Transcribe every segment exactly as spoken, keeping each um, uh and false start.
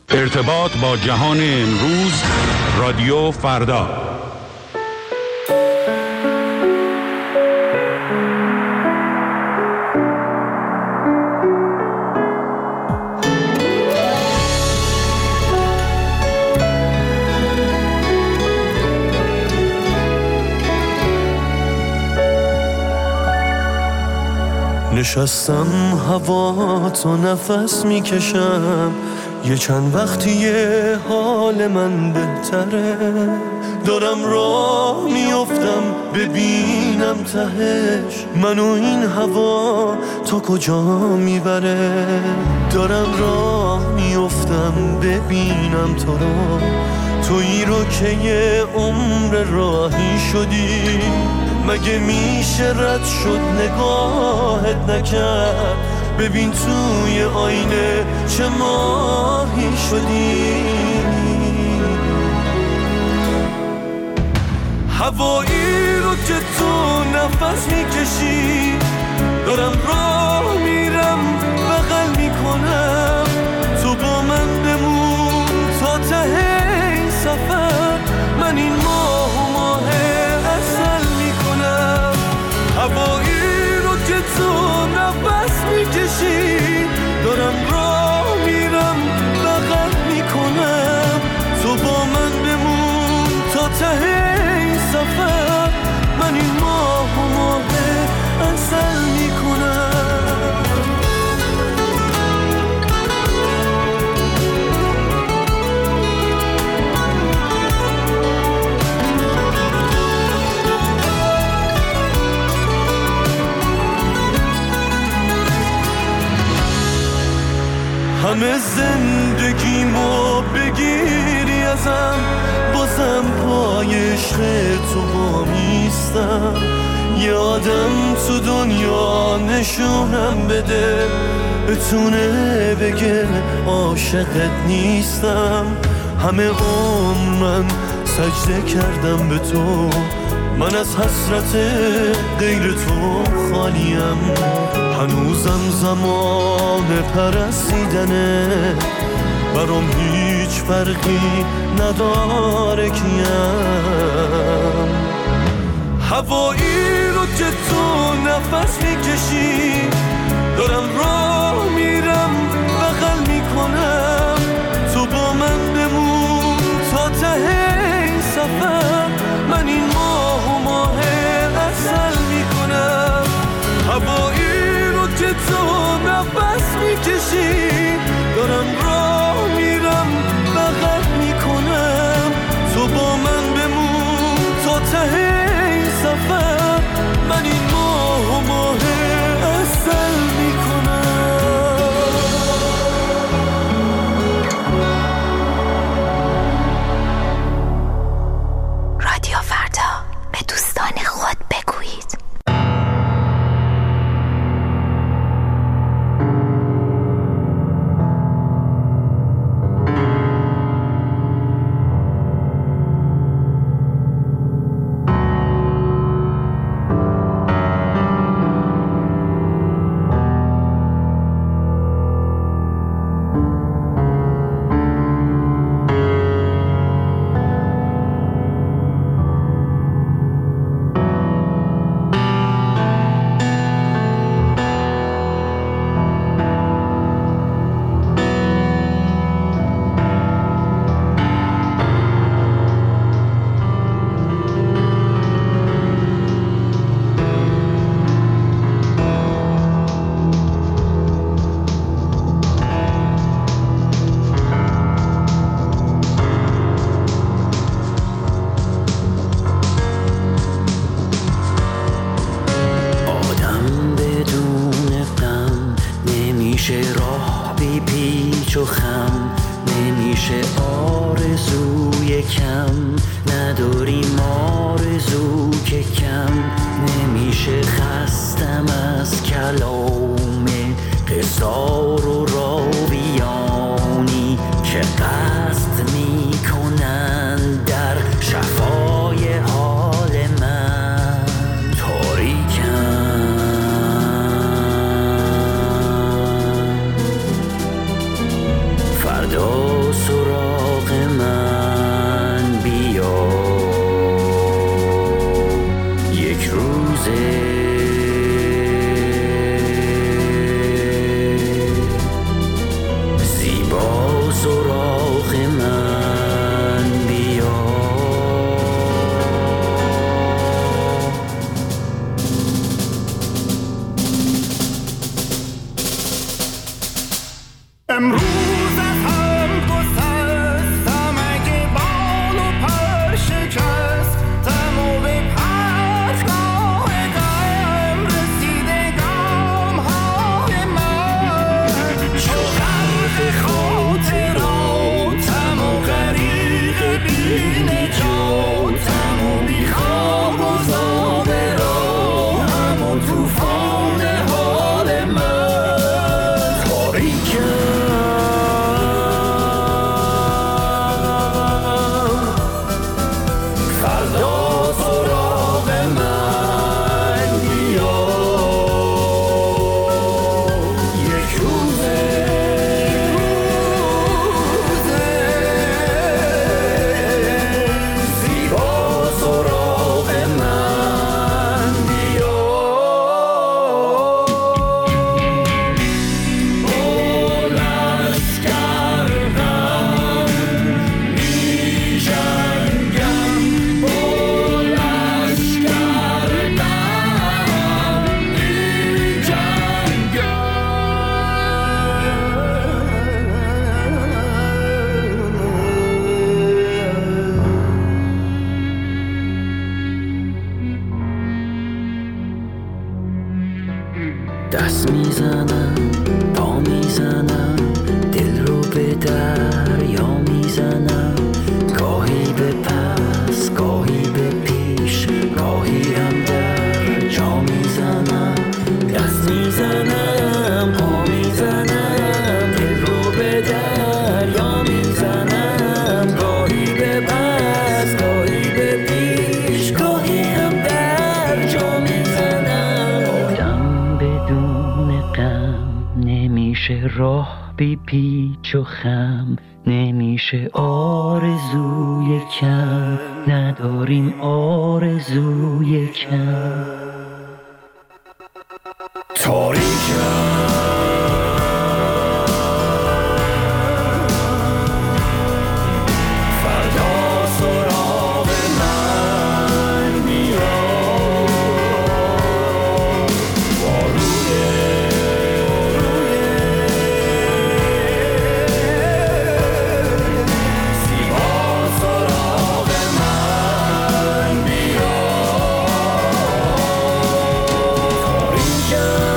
ارتباط با جهان امروز، رادیو فردا. نشستم هوا تو نفس میکشم، یه چند وقتیه حال من بهتره، دارم راه میافتم ببینم تهش منو این هوا تا کجا میبره، دارم راه میافتم ببینم تو رو، تویی رو که یه عمر راهی شدی، مگه میشه رد شد نگاهت نکرد، ببین توی آینه چه ماهی شدی، هوایی رو که تو نفس میکشی، دارم راه میرم بغل میکنم، تو با من بمون تا ته این سفر، من این ماه و ماه اصل میکنم، هوایی رو که تو نفس میکشی، دارم راه میرم بغل میکنم، تو با من بمون تا ته این سفر، من این ماه و ماه اصل میکنم. همه زندگیمو بگیری ازم، بازم پای عشق تو وامیستم، یه آدم تو دنیا نشونم بده، بتونه بگه عاشقت نیستم، همه عمر من سجده کردم به تو، من از حسرت غیر تو خالیم، هنوزم زمان پرستیدنه، برام هیچ فرقی نداره کیم، هوایی رو که تو نفس میکشی، دارم راه میرم بغل میکنم، تو با من بمون تا ته این سفر، من این ماه و ماه اصل میکنم، هوایی رو که تو نفس میکشی، دارم راه میرم بغل میکنم، تو با من بمون تا ته این سفر، من این ماه و ماه اصل میکنم. رادیو فردا، به دوستان خود بگویید. سراغ من بیا. امروز از هم گسستم اگه بال و پر شکستم و به پرگاه غم رسیده گام های من چو غرق خاطراتم و غریق بی نجاتم و بی خواب و زاب راهم و توفان حال من تاریکم فردا سراغ من بیا. یک روزه زیبا سراغ من بیا. با لشکر غم می جنگم، با لشکر غم می جنگم. دست میزنم، پا میزنم، دل رو به دریا میزنم، گاهی به پس، گاهی به پیش، گاهی هم در جا میزنم. دست میزنم، پا میزنم، دل رو به دریا میزنم، گاهی به پس، گاهی به پیش، گاهی هم در جا میزنم. آدم بدون غم نمیشه، راه بی پیچ و خم نمیشه، آرزوی کم نداریم، آرزوی کم. فردا سراغ من بیا. با روی زیبا سراغ من بیا. تاریکم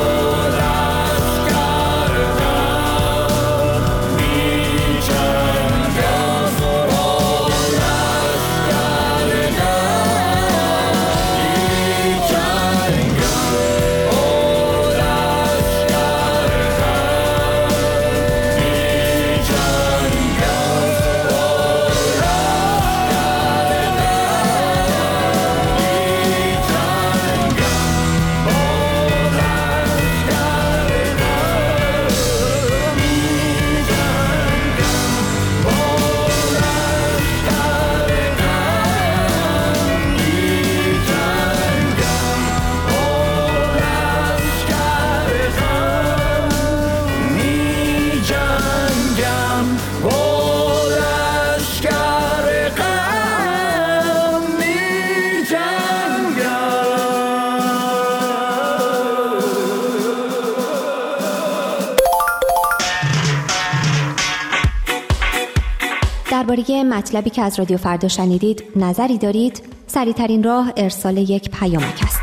درباره مطلبی که از رادیو فردا شنیدید نظری دارید؟ سریع‌ترین راه ارسال یک پیامک است.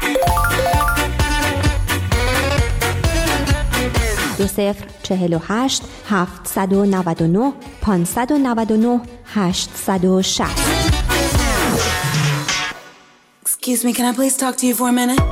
دو صفر چهل و هشت هفتصد و نود و نه پانصد و نود و نه هشتصد و شصت. Excuse me, can I please talk to you for a minute?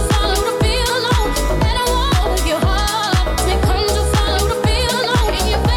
Your heart, it comes to follow the feel alone in your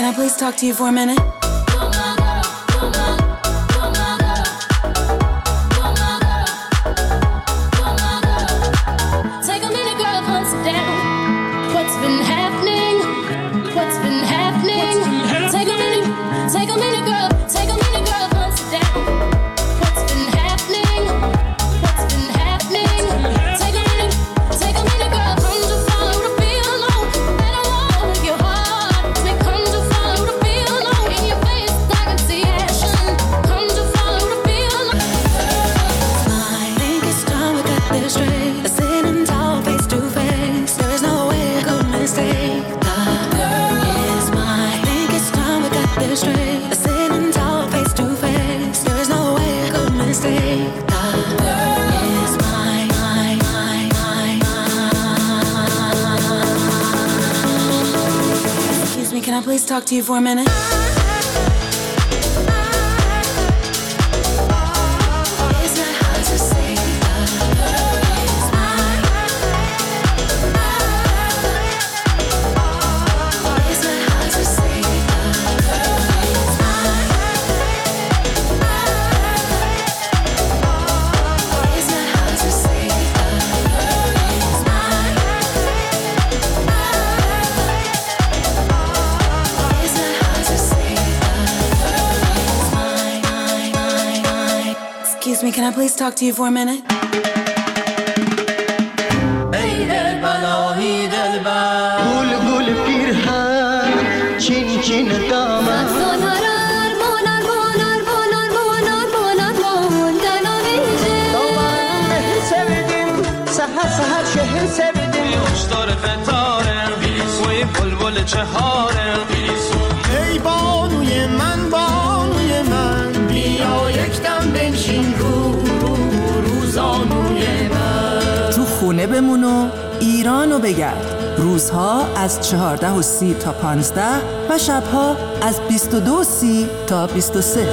I please talk to you for a minute? Take a minute, girl, come sit down. What's been happening? What's been happening? Take a minute, take a minute, girl. Take a minute, girl, come sit down. What's been happening? What's been happening? Take a minute, take a minute, girl. Come to follow the feel, oh, and I wanna make your heart. Say, come to follow the feel, oh, in your face I can see action. Come to follow the feel. I think it's time we got this straight. Sitting tall, face to face. There is no way I could mistake. The girl is mine. I think it's time we got this straight. Sitting tall, face to face. There is no way I could mistake. The girl is mine. Mine, mine, mine, mine. Excuse me, can I please talk to you for a minute? It's not hard to say. The girl is mine. It's not hard to say. The girl is mine. It's not hard to say. The girl is mine. It's not hard to say. The girl is mine, mine, mine, mine. Excuse me, can I please talk to you for a minute? گل گل پیرهن چین چین دامن Sonarar, monar, monar, monar, monar, monar, mon, danavice. دامن sevdim سهر سهر شهر sevdim هشدار فتاره وی بلبل چهاره ای بانوی من بانوی من بیا یک دم بنشین رو رو روزانوی من تو خونه بمون و ایرانو بگرد. روزها از چهارده و سی تا پانزده و شبها از بیست و دو و سی تا بیست و سه.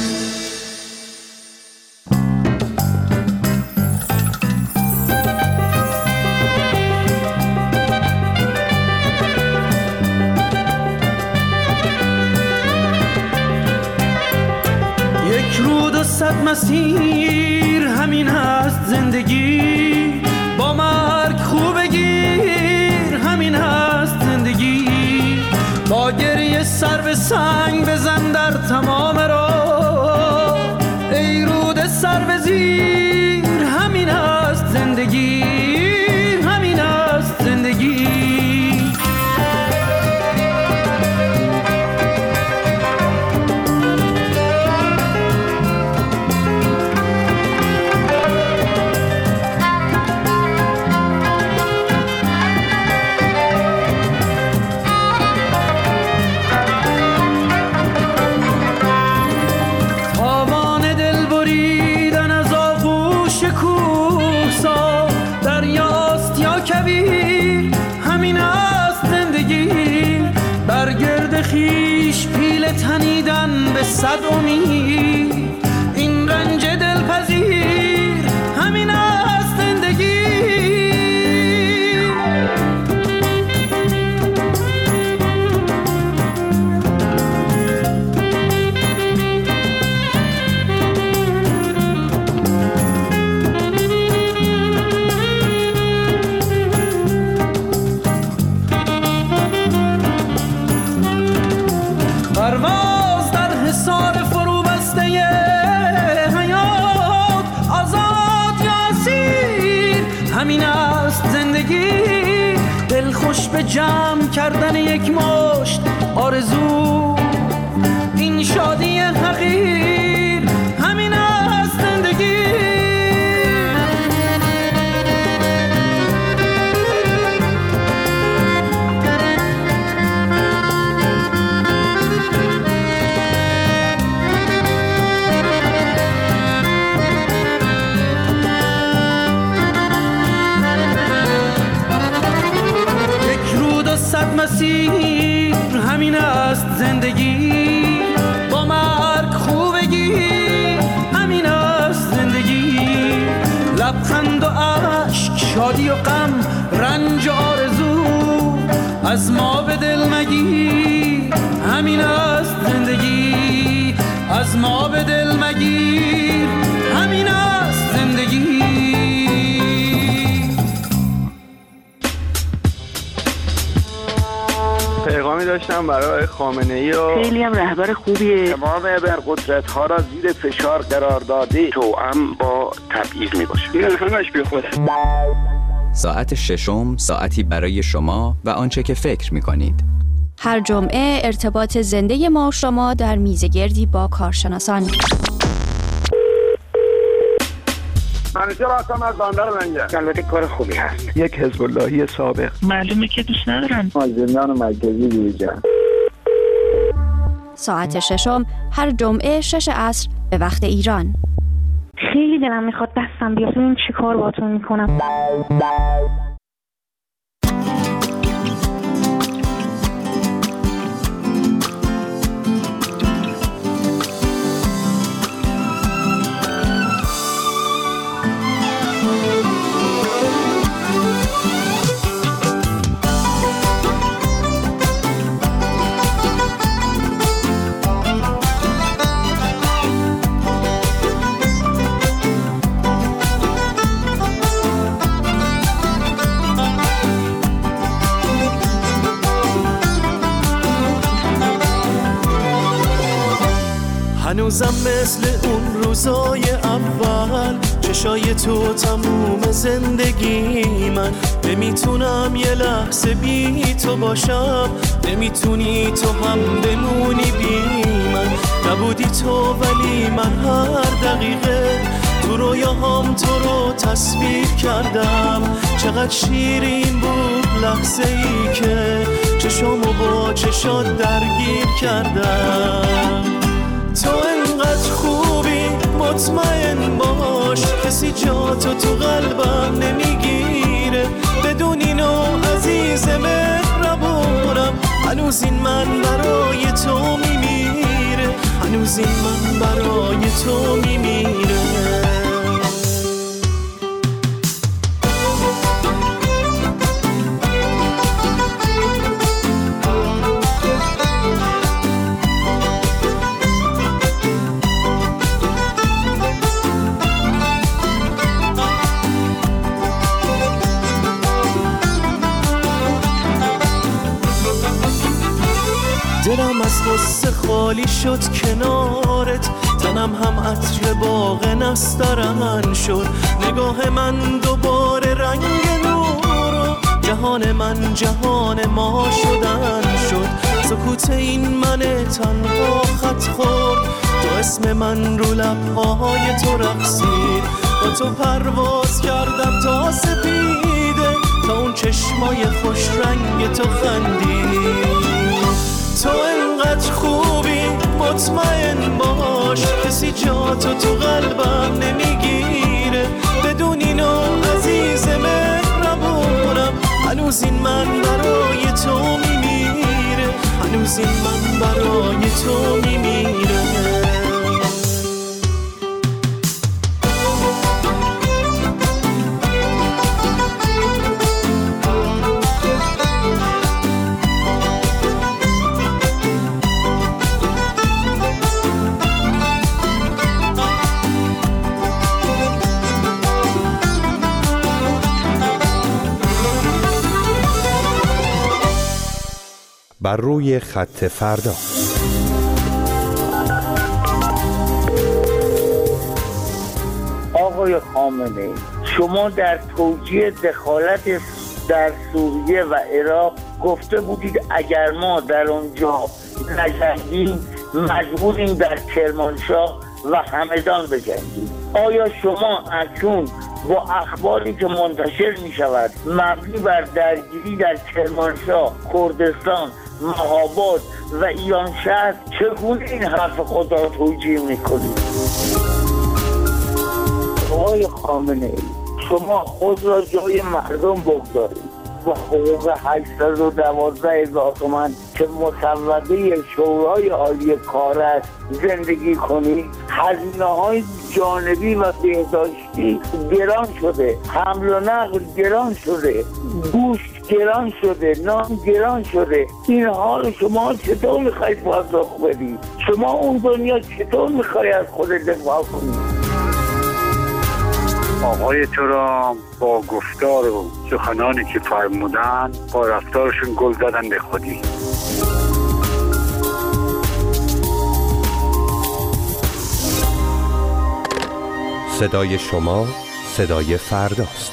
یک رود و صد مسیر همین هست زندگی با مرگ خوب بگیر همین هست زندگی با گریه سر به سنگ بزن در تمام راه ای رود سر به زیر همین هست زندگی همین هست زندگی خیش پیله تنیدن به صد امید این رنج دلپذیر همین است زندگی پرواز در حصار فرو بسته حیات آزاد یا اسیر همین است زندگی دل خوش به جمع کردن یک مشت آرزو این شادی حقیر همین است زندگی صد مسیر همین است زندگی با مرگ خوبگی همین است زندگی لبخند و عشق شادی و غم رنج و آرزو از ما به دل مگیر همین است زندگی. از ما به دل مگیر، همین است زندگی. پیغامی داشتم برای خامنه‌ای و خیلی هم رهبر خوبیه. تمام قدرت ها را زیر فشار قرار داده، توأم با تبعیض می باشه. این همش بی خوده. ساعت ششم ساعتی برای شما و آنچه که فکر می کنید. هر جمعه ارتباط زنده ما و شما در میزگردی با کارشناسان. منیجر هستم از بندر منگه. البته کار خوبی هست. یک حزب اللهی سابق. معلومه که دوست ندارن. از زندان مرکزی بیرون. ساعت ششم هر جمعه شش عصر به وقت ایران. خیلی دلم میخواد دستم بیاد. این چی کار باتون میکنم؟ هنوزم مثل اون روزای اول، چشای تو تموم زندگی من. نمیتونم یه لحظه بی تو باشم، نمیتونی تو هم بمونی بی من. نبودی تو ولی من هر دقیقه تو رویاهام تو رو تصویر کردم. چقدر شیرین بود لحظه ای که چشامو با چشات درگیر کردم. تو انقدر خوبی مطمئن باش، کسی جا تو تو قلبم نمیگیره. بدون اینو عزیز مهربونم، هنوز این من برای تو میمیره. هنوز این من برای تو میمیره. دلم از غصه خالی شد کنارت، تنم هم عطر باغ نسترن شد. نگاه من دوباره رنگ نور، جهان من جهان ما شدن شد. سکوت این من تنها خط خورد، تو اسم من رو لبهای تو رقصید. با تو پرواز کردم تا سپیده، تا اون چشمای خوش رنگ تو خندید. تو انقدر خوبی مطمئن باش، کسی جا تو تو قلبم نمیگیره. بدون اینو عزیز مهربونم، هنوز این من برای تو میمیره. هنوز این من برای تو میمیره. بر روی خط فردا. آقای خامنه‌ای، شما در توجیه دخالت در سوریه و عراق گفته بودید اگر ما در اونجا نجنگیم مجبوریم در کرمانشاه و همدان بجنگیم. آیا شما اکنون با اخباری که منتشر می شود مبنی بر درگیری در کرمانشاه، کردستان، مهاباد و ایران شهر چگونه این حرف خود را توجیه می کنید؟ آقای خامنه‌ای، شما خود را جای مردم بگذارید. با حقوق هشتصد و دوازده هزار تومان که مسوده شورای عالی کار است زندگی کنی. هزینه های جانبی و بهداشتی گران شده، حمل و نقل گران شده، گوشت گران شده، نان گران شده. اینها رو شما چطور میخواید پاسخ بدی؟ شما اون دنیا چطور میخوای از خود دفاع کنی؟ آقای ترامپ با گفتار و سخنانی که فرمودن با رفتارشون گل زدن به خودی. صدای شما صدای فرداست.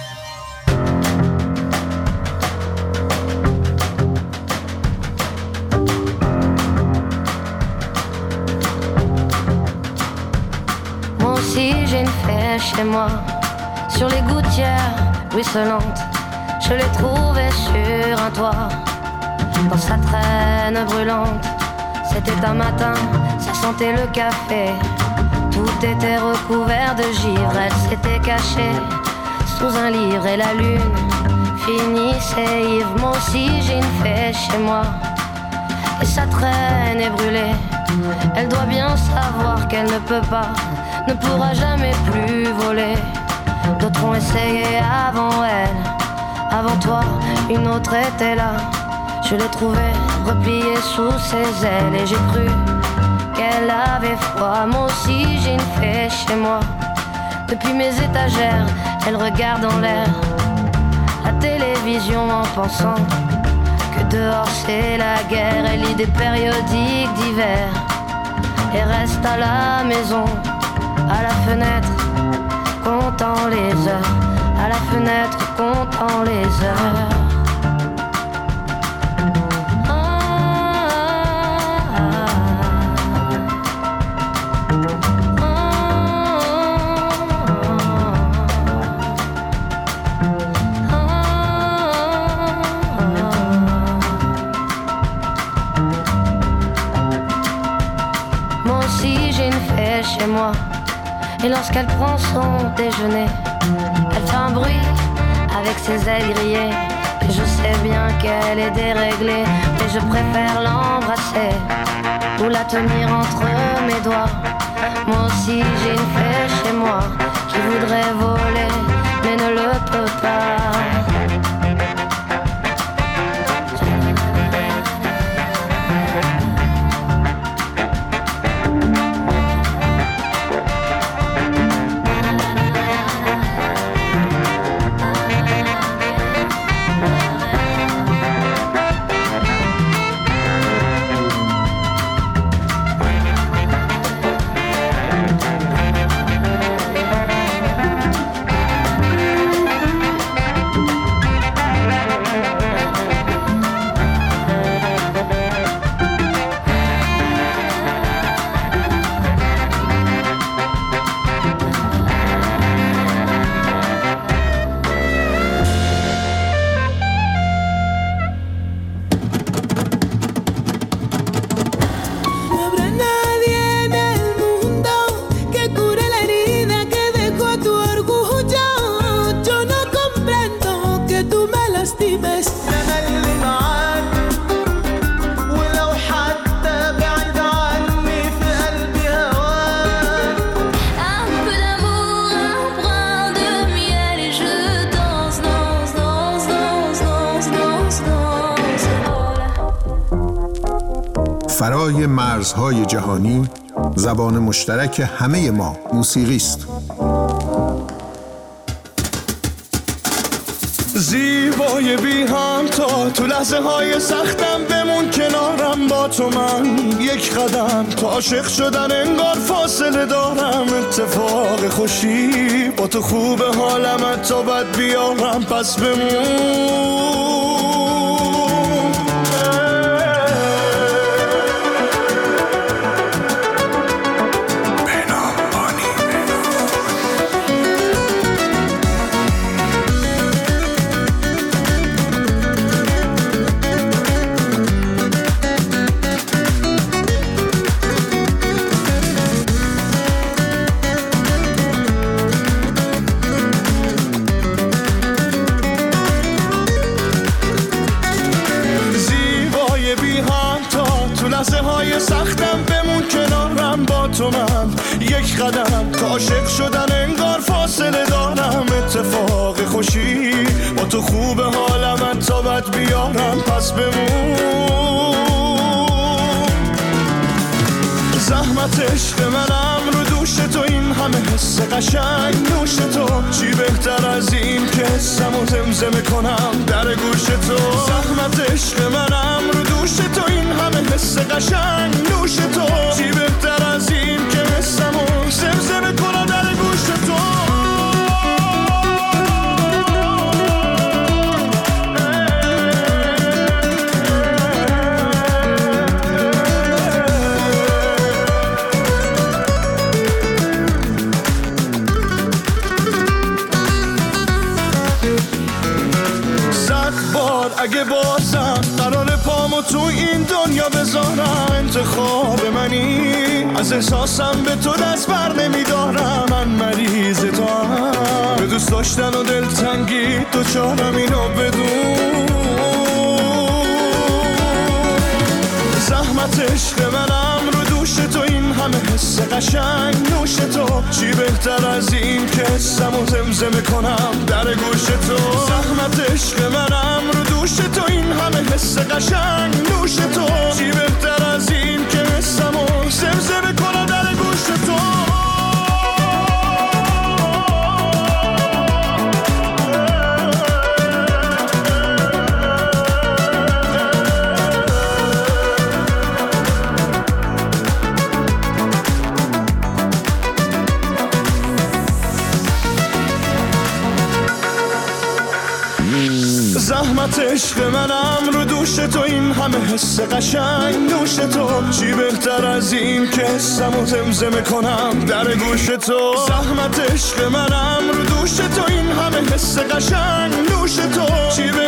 Chez moi, sur les gouttières ruisselantes, je l'ai trouvé sur un toit, dans sa traîne brûlante. C'était un matin, ça sentait le café, tout était recouvert de givre. Elle s'était cachée sous un livre et la lune finissait ivre. Moi aussi j'ai une fée chez moi, et sa traîne est brûlée. Elle doit bien savoir qu'elle ne peut pas, ne pourra jamais plus voler. D'autres ont essayé avant elle, avant toi, une autre était là. Je l'ai trouvée repliée sous ses ailes et j'ai cru qu'elle avait froid. Moi aussi j'ai une fée chez moi, depuis mes étagères, elle regarde en l'air la télévision en pensant que dehors c'est la guerre. Elle lit des périodiques d'hiver et reste à la maison, à la fenêtre, comptant les heures, à la fenêtre, comptant les heures. Moi aussi j'ai une fée chez moi, et lorsqu'elle prend son déjeuner, elle fait un bruit avec ses ailes grillées. Et je sais bien qu'elle est déréglée, mais je préfère l'embrasser ou la tenir entre mes doigts. Moi aussi j'ai une fée chez moi qui voudrait voler, mais ne le peut pas. فرای مرزهای جهانی زبان مشترک همه ما موسیقی است. زیبای بی همتا تو لحظه های سختم بمون کنارم با تو. من یک قدم تو عاشق شدن انگار فاصله دارم. اتفاق خوشی با تو خوب حالم تا بد بیارم پس بمون. یارم پس بمون. زحمت عشق منم رو دوش تو، این همه حس قشنگ نوش تو. چی بهتر از این که حسمو زمزمه کنم در گوش تو. زحمت عشق منم رو دوش تو، این همه حس قشنگ نوش تو. چی بهتر از این که حسمو زمزمه کنم در گوش تو. اگه بازم قرار پامو تو این دنیا بذارم، انتخاب منی، از احساسم به تو دست بر نمیدارم. من مریض تو هم، به دوست داشتن و دلتنگی تو چارم اینو بدون. زحمت عشق منم رو دوش تو، این همه حس قشنگ نوش تو. چی بهتر از این که حسمو زمزمه کنم در گوش تو. زحمت عشق منم رو دوش تو، این همه حس قشنگ نوش تو. چی بهتر از این که حسمو زمزمه کنم در گوش تو. زحمت عشق منم رو دوش تو، این همه حس قشنگ نوش تو. چی بهتر از این که حسمو زمزمه کنم در گوش تو. زحمت عشق منم رو دوش تو، این همه حس قشنگ نوش تو. چی